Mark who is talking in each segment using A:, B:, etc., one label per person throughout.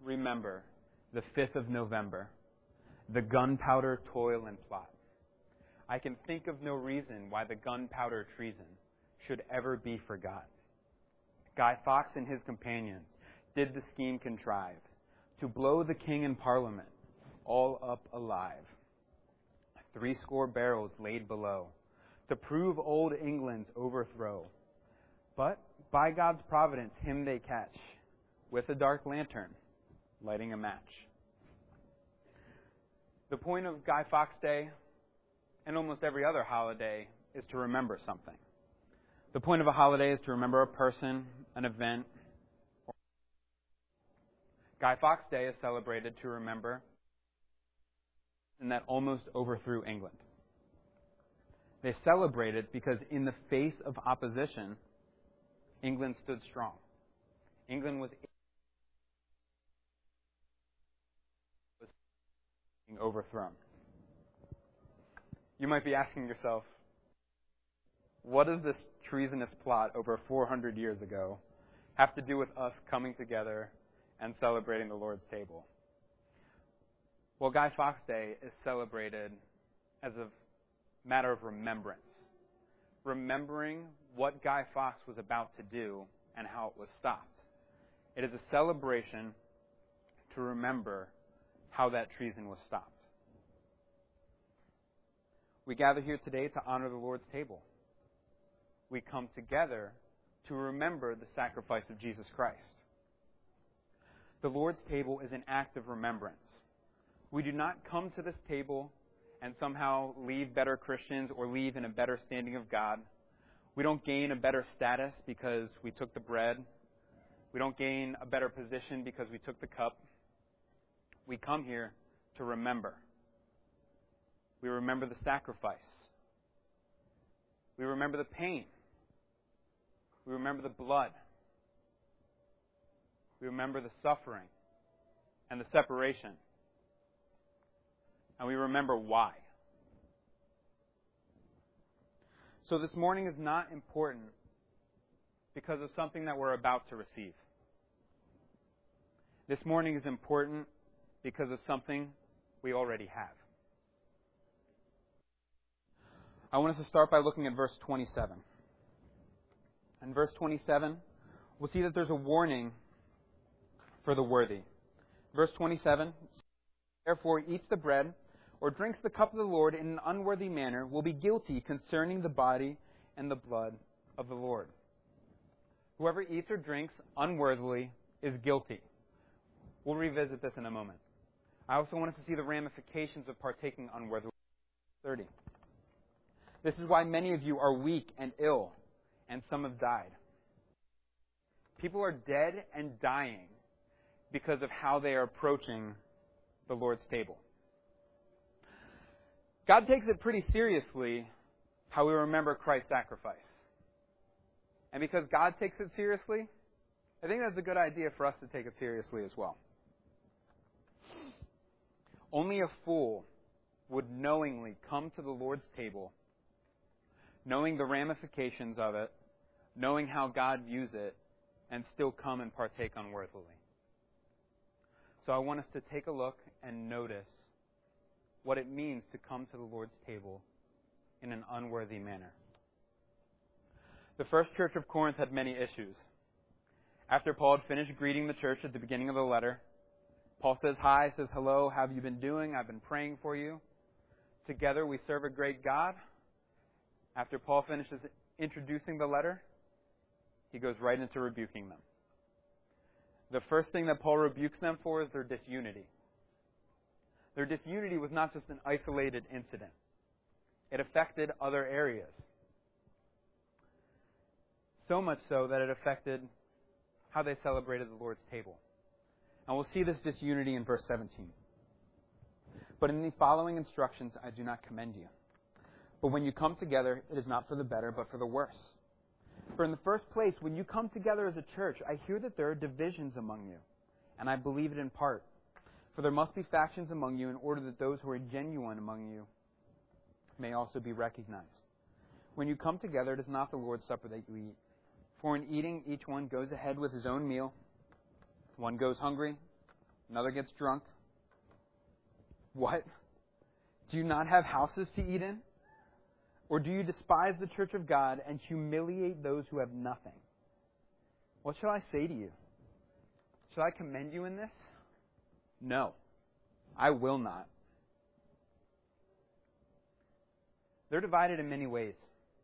A: remember the 5th of November, the gunpowder toil and plot. I can think of no reason why the gunpowder treason should ever be forgot. Guy Fawkes and his companions did the scheme contrive to blow the king and parliament all up alive. 80 barrels laid below to prove old England's overthrow. But by God's providence him they catch with a dark lantern lighting a match. The point of Guy Fawkes Day and almost every other holiday is to remember something. The point of a holiday is to remember a person, an event. Guy Fawkes Day is celebrated to remember and that almost overthrew England. They celebrated because in the face of opposition, England stood strong. England was being overthrown. You might be asking yourself, what does this treasonous plot over 400 years ago have to do with us coming together and celebrating the Lord's table? Well, Guy Fawkes Day is celebrated as a matter of remembrance. Remembering what Guy Fawkes was about to do and how it was stopped. It is a celebration to remember how that treason was stopped. We gather here today to honor the Lord's table. We come together to remember the sacrifice of Jesus Christ. The Lord's table is an act of remembrance. We do not come to this table and somehow leave better Christians or leave in a better standing of God. We don't gain a better status because we took the bread. We don't gain a better position because we took the cup. We come here to remember. We remember the sacrifice. We remember the pain. We remember the blood. We remember the suffering and the separation. And we remember why. So this morning is not important because of something that we're about to receive. This morning is important because of something we already have. I want us to start by looking at verse 27. In verse 27, we'll see that there's a warning for the worthy. Verse 27, therefore eats the bread or drinks the cup of the Lord in an unworthy manner will be guilty concerning the body and the blood of the Lord. Whoever eats or drinks unworthily is guilty. We'll revisit this in a moment. I also want us to see the ramifications of partaking unworthily. 30. This is why many of you are weak and ill, and some have died. People are dead and dying because of how they are approaching the Lord's table. God takes it pretty seriously how we remember Christ's sacrifice. And because God takes it seriously, I think that's a good idea for us to take it seriously as well. Only a fool would knowingly come to the Lord's table, knowing the ramifications of it, knowing how God views it, and still come and partake unworthily. So I want us to take a look and notice what it means to come to the Lord's table in an unworthy manner. The first church of Corinth had many issues. After Paul had finished greeting the church at the beginning of the letter, Paul says hi, says hello, how have you been doing? I've been praying for you. Together we serve a great God. After Paul finishes introducing the letter, he goes right into rebuking them. The first thing that Paul rebukes them for is their disunity. Their disunity was not just an isolated incident. It affected other areas. So much so that it affected how they celebrated the Lord's table. And we'll see this disunity in verse 17. But in the following instructions I do not commend you. But when you come together, it is not for the better, but for the worse. For in the first place, when you come together as a church, I hear that there are divisions among you. And I believe it in part. For there must be factions among you in order that those who are genuine among you may also be recognized. When you come together, it is not the Lord's Supper that you eat. For in eating, each one goes ahead with his own meal. One goes hungry, Another gets drunk. What? Do you not have houses to eat in? Or do you despise the church of God and humiliate those who have nothing? What shall I say to you? Shall I commend you in this? No, I will not. They're divided in many ways.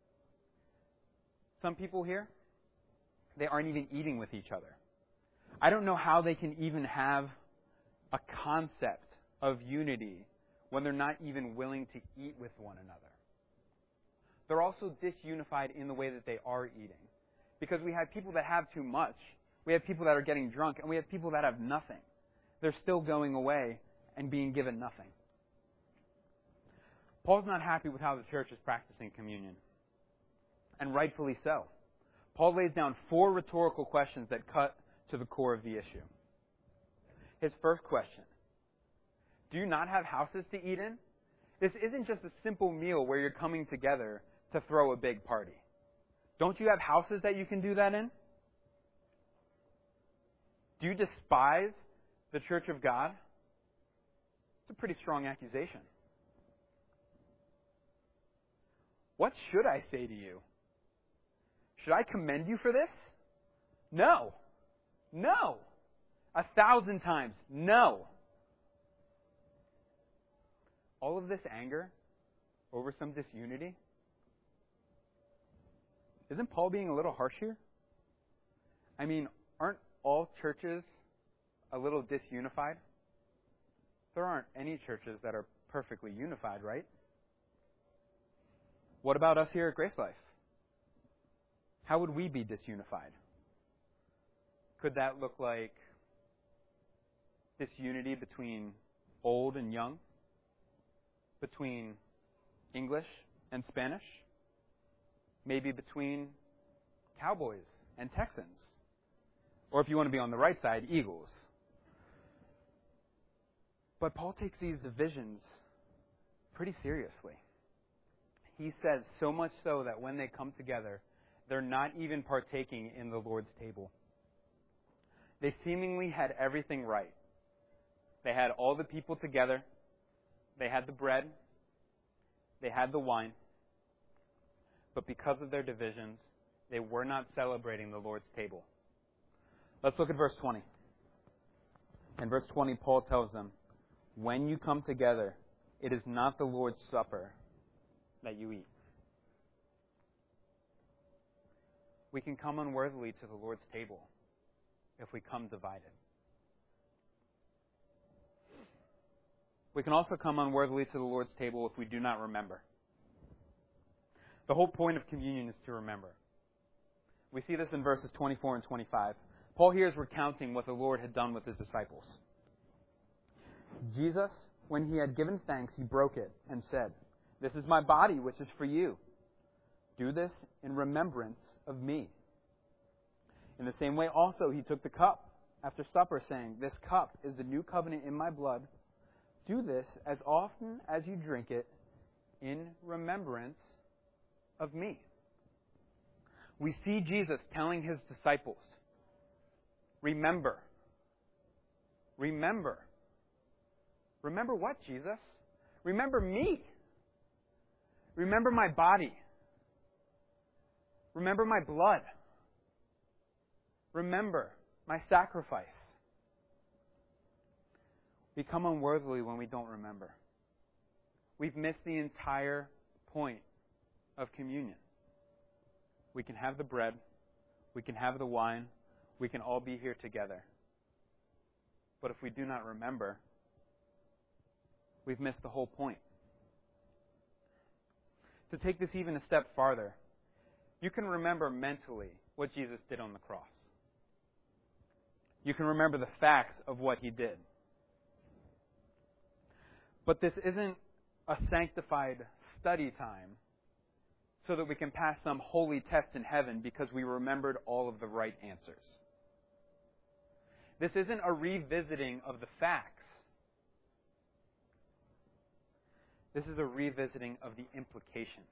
A: Some people here, they aren't even eating with each other. I don't know how they can even have a concept of unity when they're not even willing to eat with one another. They're also disunified in the way that they are eating. Because we have people that have too much, we have people that are getting drunk, and we have people that have nothing. They're still going away and being given nothing. Paul's not happy with how the church is practicing communion. And rightfully so. Paul lays down 4 rhetorical questions that cut to the core of the issue. His first question: do you not have houses to eat in? This isn't just a simple meal where you're coming together to throw a big party. Don't you have houses that you can do that in? Do you despise the church of God? It's a pretty strong accusation. What should I say to you? Should I commend you for this? No. No. 1,000 times. No. All of this anger over some disunity? Isn't Paul being a little harsh here? I mean, aren't all churches a little disunified? There aren't any churches that are perfectly unified, right? What about us here at Grace Life? How would we be disunified? Could that look like disunity between old and young? Between English and Spanish? Maybe between Cowboys and Texans? Or if you want to be on the right side, Eagles. But Paul takes these divisions pretty seriously. He says so much so that when they come together, they're not even partaking in the Lord's table. They seemingly had everything right. They had all the people together. They had the bread. They had the wine. But because of their divisions, they were not celebrating the Lord's table. Let's look at verse 20. In verse 20, Paul tells them, when you come together, it is not the Lord's supper that you eat. We can come unworthily to the Lord's table if we come divided. We can also come unworthily to the Lord's table if we do not remember. The whole point of communion is to remember. We see this in verses 24 and 25. Paul here is recounting what the Lord had done with his disciples. Jesus, when he had given thanks, he broke it and said, "This is my body, which is for you. Do this in remembrance of me." In the same way also he took the cup after supper, saying, "This cup is the new covenant in my blood. Do this as often as you drink it in remembrance of me." We see Jesus telling his disciples, remember. Remember. Remember what, Jesus? Remember me. Remember my body. Remember my blood. Remember my sacrifice. We come unworthily when we don't remember. We've missed the entire point of communion. We can have the bread. We can have the wine. We can all be here together. But if we do not remember, we've missed the whole point. To take this even a step farther, you can remember mentally what Jesus did on the cross. You can remember the facts of what he did. But this isn't a sanctified study time so that we can pass some holy test in heaven because we remembered all of the right answers. This isn't a revisiting of the facts. This is a revisiting of the implications.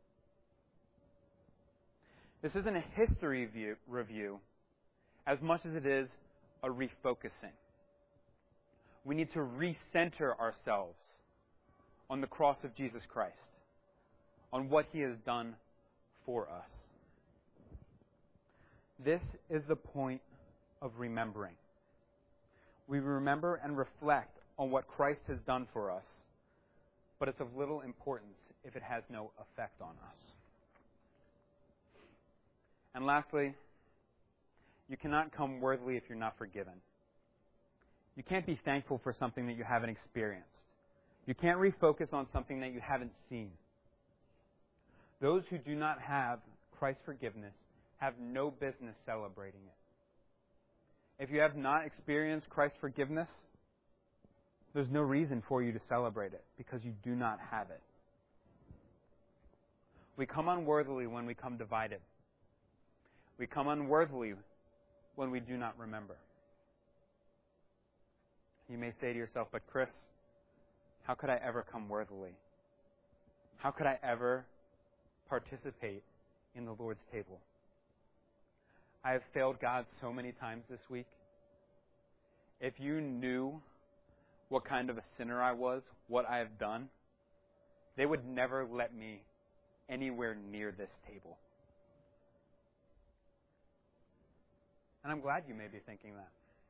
A: This isn't a history review as much as it is a refocusing. We need to recenter ourselves on the cross of Jesus Christ, on what He has done for us. This is the point of remembering. We remember and reflect on what Christ has done for us, but it's of little importance if it has no effect on us. And lastly, you cannot come worthily if you're not forgiven. You can't be thankful for something that you haven't experienced. You can't refocus on something that you haven't seen. Those who do not have Christ's forgiveness have no business celebrating it. If you have not experienced Christ's forgiveness, there's no reason for you to celebrate it because you do not have it. We come unworthily when we come divided. We come unworthily when we do not remember. You may say to yourself, but Chris, how could I ever come worthily? How could I ever participate in the Lord's table? I have failed God so many times this week. If you knew what kind of a sinner I was, what I have done, they would never let me anywhere near this table. And I'm glad you may be thinking that.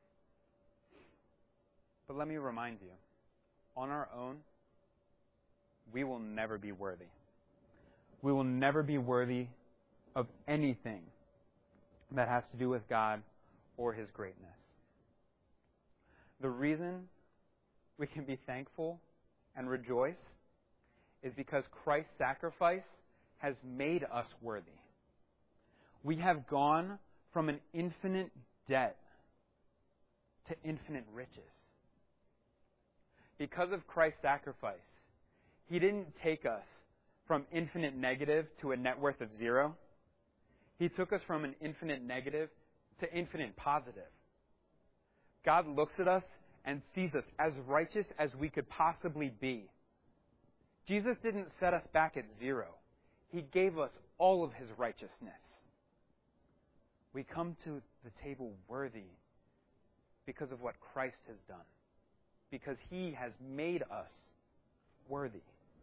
A: But let me remind you, on our own, we will never be worthy. We will never be worthy of anything that has to do with God or His greatness. The reason we can be thankful and rejoice is because Christ's sacrifice has made us worthy. We have gone from an infinite debt to infinite riches. Because of Christ's sacrifice, He didn't take us from infinite negative to a net worth of 0. He took us from an infinite negative to infinite positive. God looks at us and sees us as righteous as we could possibly be. Jesus didn't set us back at 0. He gave us all of His righteousness. We come to the table worthy because of what Christ has done. Because He has made us worthy.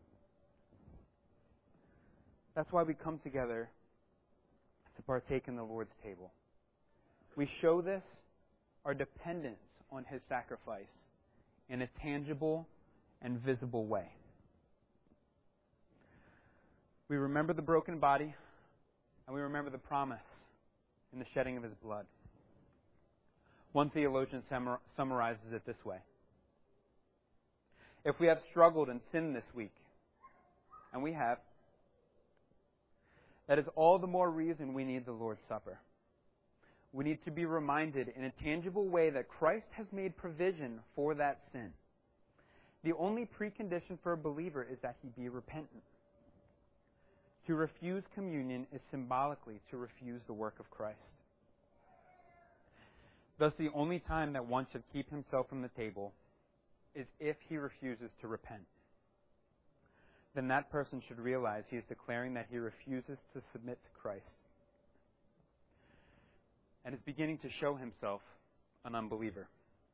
A: That's why we come together to partake in the Lord's table. We show this, our dependence on His sacrifice, in a tangible and visible way. We remember the broken body, and we remember the promise in the shedding of His blood. One theologian summarizes it this way. If we have struggled and sinned this week, and we have, that is all the more reason we need the Lord's Supper. We need to be reminded in a tangible way that Christ has made provision for that sin. The only precondition for a believer is that he be repentant. To refuse communion is symbolically to refuse the work of Christ. Thus, the only time that one should keep himself from the table is if he refuses to repent. Then that person should realize he is declaring that he refuses to submit to Christ and is beginning to show himself an unbeliever.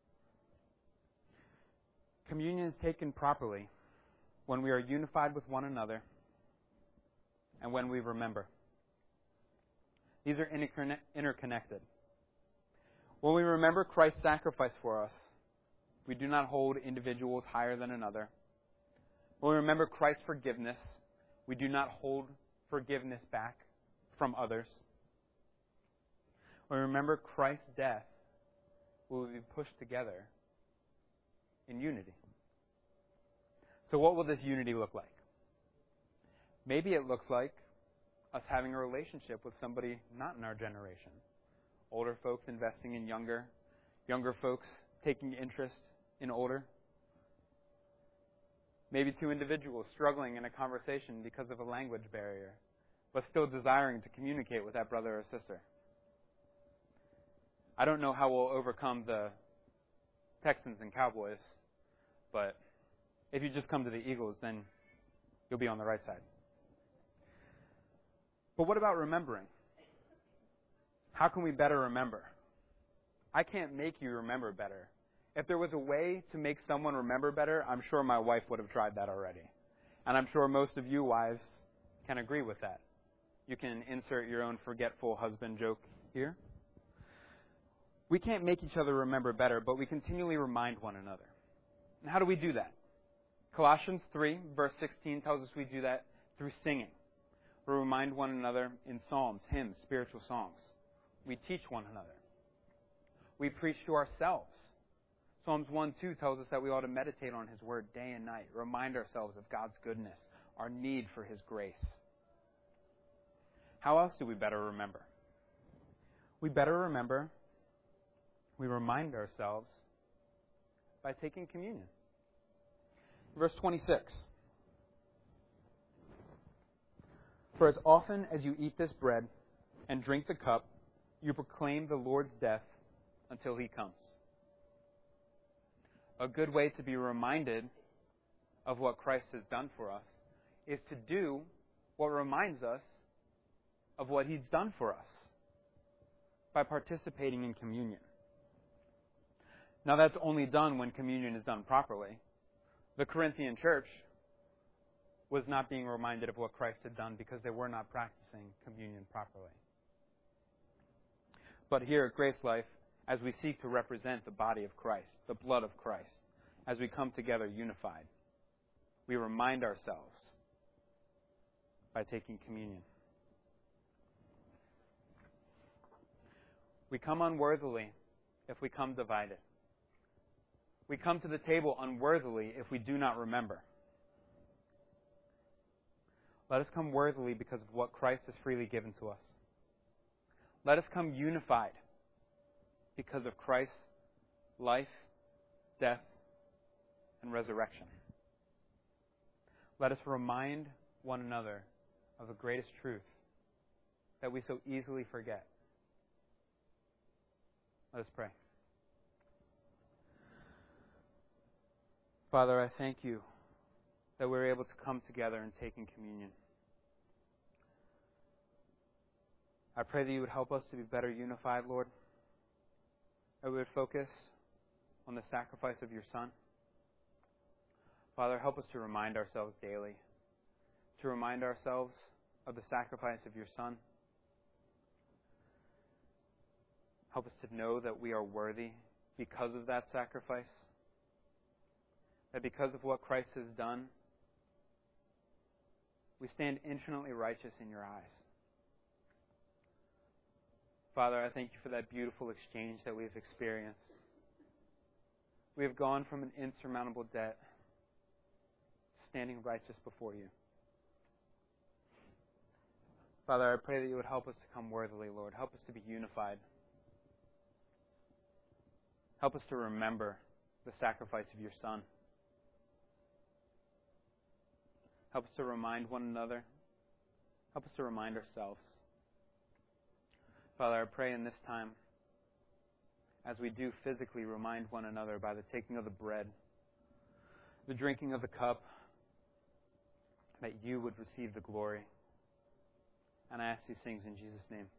A: Communion is taken properly when we are unified with one another and when we remember. These are interconnected. When we remember Christ's sacrifice for us, we do not hold individuals higher than another. When we remember Christ's forgiveness, we do not hold forgiveness back from others. When we remember Christ's death, we will be pushed together in unity. So what will this unity look like? Maybe it looks like us having a relationship with somebody not in our generation. Older folks investing in younger folks taking interest in older. Maybe two individuals struggling in a conversation because of a language barrier, but still desiring to communicate with that brother or sister. I don't know how we'll overcome the Texans and Cowboys, but if you just come to the Eagles, then you'll be on the right side. But what about remembering? How can we better remember? I can't make you remember better. If there was a way to make someone remember better, I'm sure my wife would have tried that already. And I'm sure most of you wives can agree with that. You can insert your own forgetful husband joke here. We can't make each other remember better, but we continually remind one another. And how do we do that? Colossians 3, verse 16 tells us we do that through singing. We remind one another in psalms, hymns, spiritual songs. We teach one another. We preach to ourselves. Psalms 1:2 tells us that we ought to meditate on His Word day and night, remind ourselves of God's goodness, our need for His grace. How else do we better remember? We remind ourselves by taking communion. Verse 26. For as often as you eat this bread and drink the cup, you proclaim the Lord's death until He comes. A good way to be reminded of what Christ has done for us is to do what reminds us of what He's done for us by participating in communion. Now, that's only done when communion is done properly. The Corinthian church was not being reminded of what Christ had done because they were not practicing communion properly. But here at Grace Life, as we seek to represent the body of Christ, the blood of Christ, as we come together unified, we remind ourselves by taking communion. We come unworthily if we come divided. We come to the table unworthily if we do not remember. Let us come worthily because of what Christ has freely given to us. Let us come unified because of Christ's life, death, and resurrection. Let us remind one another of the greatest truth that we so easily forget. Let us pray. Father, I thank You that we're able to come together and take in communion. I pray that You would help us to be better unified, Lord. That we would focus on the sacrifice of Your Son. Father, help us to remind ourselves daily, to remind ourselves of the sacrifice of Your Son. Help us to know that we are worthy because of that sacrifice. That because of what Christ has done, we stand infinitely righteous in Your eyes. Father, I thank You for that beautiful exchange that we've experienced. We have gone from an insurmountable debt to standing righteous before You. Father, I pray that You would help us to come worthily, Lord. Help us to be unified. Help us to remember the sacrifice of Your Son. Help us to remind one another. Help us to remind ourselves. Father, I pray in this time, as we do physically remind one another by the taking of the bread, the drinking of the cup, that You would receive the glory. And I ask these things in Jesus' name.